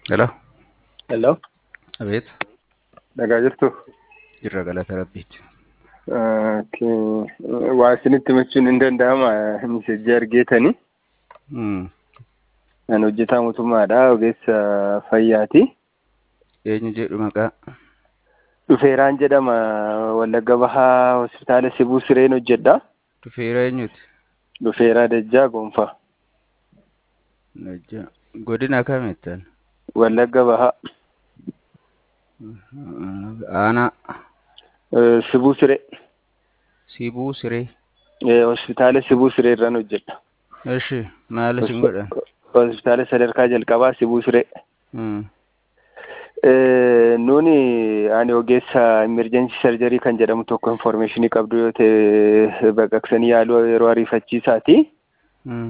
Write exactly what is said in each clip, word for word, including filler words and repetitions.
Hello. Hello, Abet. nagaa jirtu. Jirra galata rabbiiti. Waa isinitti himachuun hin danda'ama. Misejjii argeetani. Hmm. Ani hojjetaa mootummaadha. Ogeessa fayyaati. Eenyu jedhu maqaa? Dhufeeraan jedhama. Wallagga Bahaa hospitaala Sibuu Sireen hojjedha. Dhufeera eenyuti? Dhufeeraa Dajjaa Gonfaa. Najja. Godina kamittan? Wallagga Bahaa. Aanaa. Sibuu Siree. Sibuu Siree. Hospitaala Sibuu Siree irraan hojjedha. Eshi maal isin godhan? Hospitaala sadarkaa jalqabaa Sibuu Siree. Hmm. Nuni ani ogeessa emergency surgery kan jedhamu tokko informationii qabdu yoo ta'e baqaqsanii yaaluu yeroo ariifachiisaati. Hmm.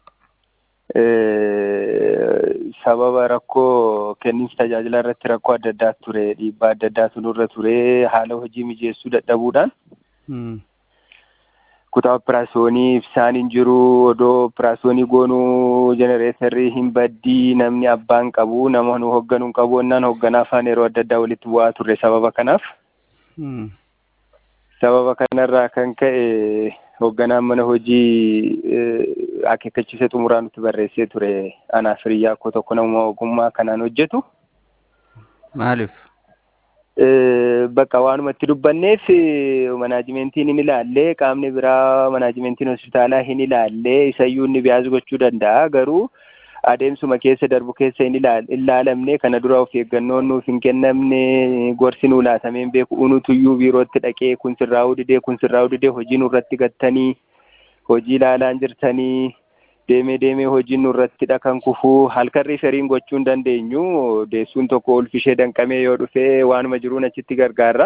Sababa rakkoo kenniinsa tajaajila irratti rakkoo adda addaa ture, dhiibbaa adda addaatu nurra ture, haala hojii mijeessuu dadhabuudhaan Hmm. kutaa operaasyoonii ibsaan hin jiru, odoo operaasyoonii goonuu jenereetarri hin baddii, namni abbaan qabu, nama nu hogganu hin qabu, onnaan hoogganaa afaan yeroo adda addaa walitti bu'aa turre sababa kanaaf. Hmm. Sababa kanarraa kan ka'e hoogganaan mana hojii akeekkachiisa xumuraa nutti barreessee ture. Anaaf hiriyaa koo tokko nama ogummaa kanaan hojjetu. Maaliif? Bakka waanumatti dubbanneef manaajimentiin hin ilaallee, qaamni biraa manaajimentiin hospitaalaa hin ilaallee, isayyuu inni biyaas gochuu danda'a. Garuu adeemsuma keessa darbu keessa hin ilaalamne, kana dura of eeggannoon nuuf hin kennamne, gorsi nuu laatameen beeku unutuyyuu biirootti dhaqee kun sirraa'uu didee kun sirraa'uu didee hojii nurratti gattanii, hojii ilaalaan jirtanii, deemee deemee hojiin nurratti dhaqan kufuu, halkan riferiin gochuu hin dandeenyu. Deessuun tokko ulfishee danqamee yoo dhufee waanuma jiruun achitti gargaarra.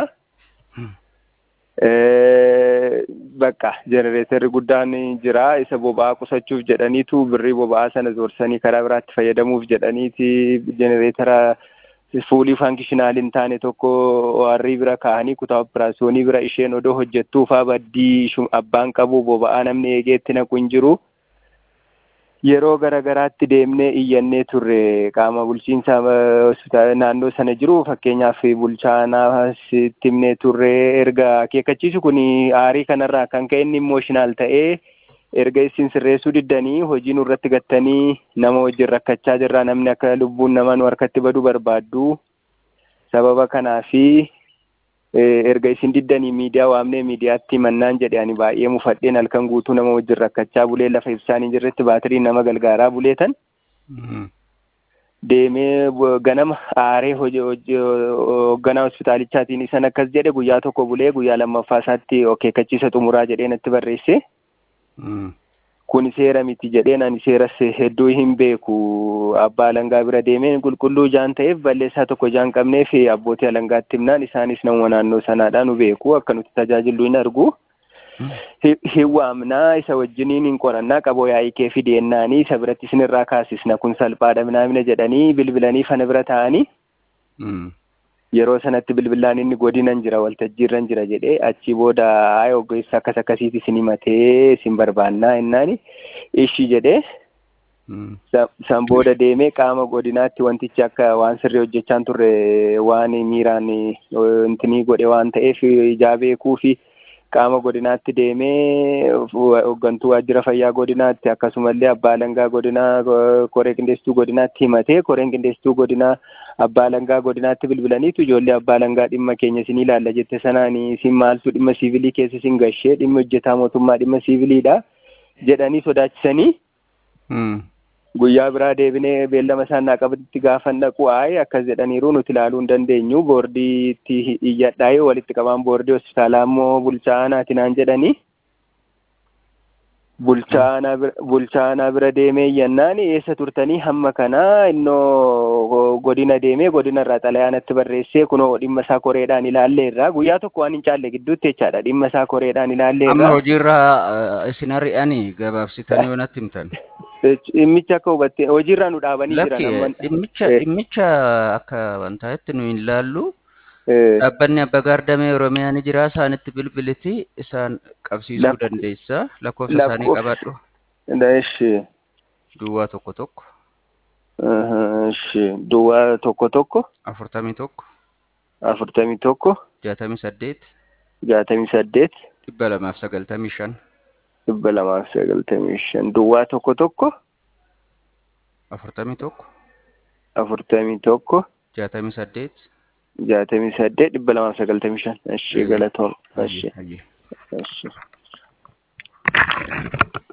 Bakka jenereetarri guddaan jira, isa boba'aa qusachuuf jedhaniitu birrii boba'aa sana zoorsanii karaa biraatti fayyadamuuf jedhaniiti jenereetara fuulii faankishinaal hin taane tokko warri bira kaa'anii kutaa operaasyoonii bira isheen odoo hojjettuufaa baddii abbaan qabu boba'aa namni eegeetti naqu hin jiru. Yeroo garagaraatti deemnee iyyannee turre qaama bulchiinsa hospitaala naannoo sana jiru, fakkeenyaaf bulchaanaaf himnee turre. Erga akeekkachiisu kun aarii kanarraa kan ka'e inni imooshinaal ta'ee erga isin sirreessuu diddanii hojii nurratti gattanii nama wajjin rakkachaa jirra, namni akka lubbuun namaa nu harkatti badu barbaaddu. Sababa kanaafi erga isin diddanii miidiyaa waamnee miidiyaatti mannaan jedhe ani baay'ee mufadheen halkan guutuu nama wajjin rakkachaa bulee lafa ibsaan hin jirretti baatiriin nama galgaaraa buleetan. Deemee ganama aaree hoogganaa hospitaalichaatiin isan akkas jedhe guyyaa tokko bulee guyyaa lammaffaa isaatti akeekkachiisa xumuraa jedhee natti barreesse. Kun seera miti jedheen ani seera hedduu hin beeku. Abbaa alangaa bira deemeen qulqulluu jaan ta'eef balleessaa tokko jaan qabneef abbootii alangaatti himnaan isaanis nama naannoo sanaadhaan nu beeku, akka nuti tajaajillu hin argu. Hin waamnaa isa wajjiniin hin qorannaa qaboo yaa'ii kee fideennaanii isa biratti isinirraa kaasisna kun salphaadha minaamina jedhanii bilbilanii fana bira ta'anii. Yeroo sanatti bilbilaan inni godinan jira waltajjiirran jira jedhee achi booda haaya ogeessa akkas akkasiiti isin himatee isin barbaannaa jennaani ishii jedhee san booda deemee qaama godinaatti wantichi akka waan sirrii hojjechaan turre waan miiraan intinii godhe waan ta'eef ijaa beekuu fi qaama godinaatti deemee hooggantuu waajjira fayyaa godinaatti akkasumallee abbaa alangaa godinaa koree qindeessituu godinaatti himatee koreen qindeessituu godinaa abbaa alangaa godinaatti bilbilaniitu ijoollee abbaa alangaa dhimma keenya isin ilaalla jette sanaan isin maaltu dhimma siivilii keessa isin gashee dhimma hojjetaa mootummaa dhimma siiviliidha jedhanii sodaachisanii. Guyyaa biraa deebinee beellama isaan naa qabatti gaafan dhaqu aayee akkas jedhaniiru nuti ilaaluu hin dandeenyu boordiitti iyyadhaa'ee walitti qabaan boordii hospitaalaa immoo bulchaa aanaati naan jedhanii. Bulchaanaa bira deemee iyyannaan eessa turtanii hamma kanaa innoo godina deemee godina irraa xalayaanatti barreessee kunoo dhimma isaa koreedhaan ilaalleerra guyyaa tokko waan hin caalle gidduutti jechaadha dhimma isaa koreedhaan ilaalleerra. Amma hojiirraa isin ari'anii gabaabsitanii yoo natti himtan. Dhimmicha akka hubatte hojiirraa nu dhaabanii jiran. Dhimmicha dhimmicha akka wantaa'itti nu hin laallu. Dhaabbanni abbaa gaardamee Oromiyaa ni jira isaanitti bilbiliti isaan qabsiisuu dandeessa lakkoofsa isaanii qabadhu. Eeshi. Duwwaa tokko tokko. Eshi duwwaa tokko tokko afurtamii tokko afurtamii tokko jaatamii saddeet jaatamii saddeet dhibba lamaaf sagaltamii shan dhibba lamaaf sagaltamii shan duwwaa tokko tokko afurtamii tokko afurtamii tokko jaatamii saddeet jaatamii saddeet dhibba lamaaf sagaltamii shan. Eshi galatoom. Eshi hayyee eshi.